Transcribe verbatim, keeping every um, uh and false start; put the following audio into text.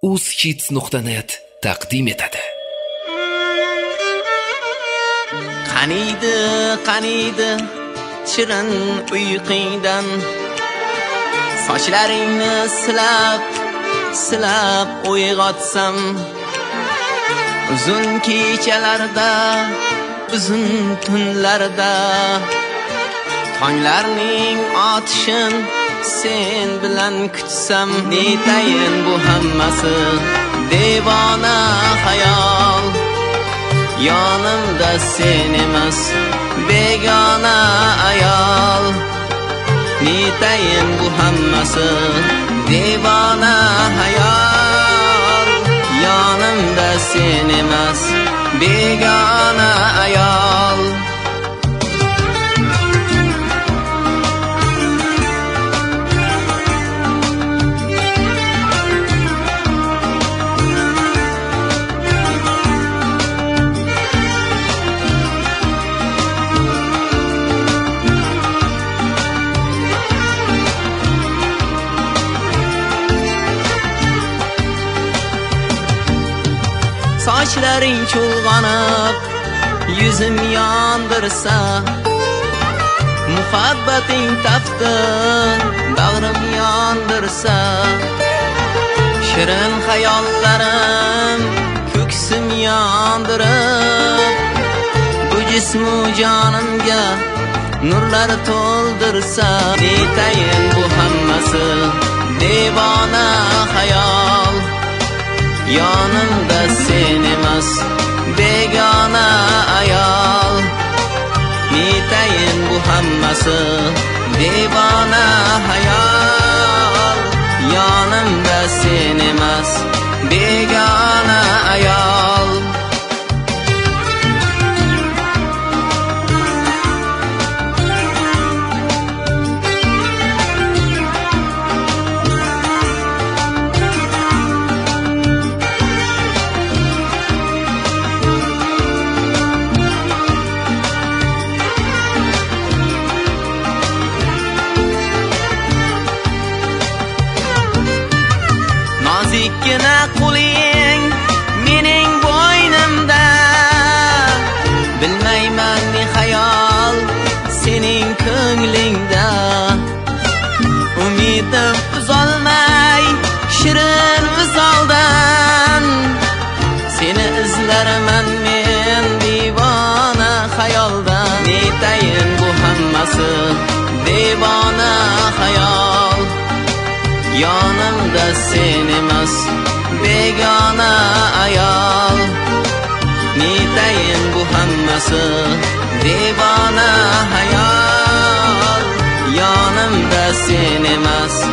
uzhits nuqta net taqdim etadi. Qaniydi, qaniydi shirin uyqingdan sochlaringni silab, silab uyg'otsam, uzun kechalarda, uzun tunlarda tonglarning otishin sen bilan kutsam, netayin bu hammasi devona xayol. Yonimda sen emas, begona ayol. Netayin bu hammasi devona hayol. Yonimda sen emas, begona ayol. Sochlaring chulg'anib, yuzim yondirsa, muhabbating tafti bag'rim yondirsa, shirin xayollarim ko'ksim yondirib, bu jismu jonimga nurlar to'ldirsa, netayin bu hammasi devona xayol. Yonimda sen emas, begona ayol. Netayin bu hammasi devona hayol. Yonimda sen emas, begona ayol. Nozikkina qo'ling mening bo'ynimda, bilmayman ne xayol sening ko'nglingda. Umidim uzolmay shirin visoldan, seni izlaraman men devona xayoldan. Netayin bu hammasi devona xayol. Yonimda sen emas, begona ayol. Netayin bu hammasi devona hayol. Yonimda sen emas,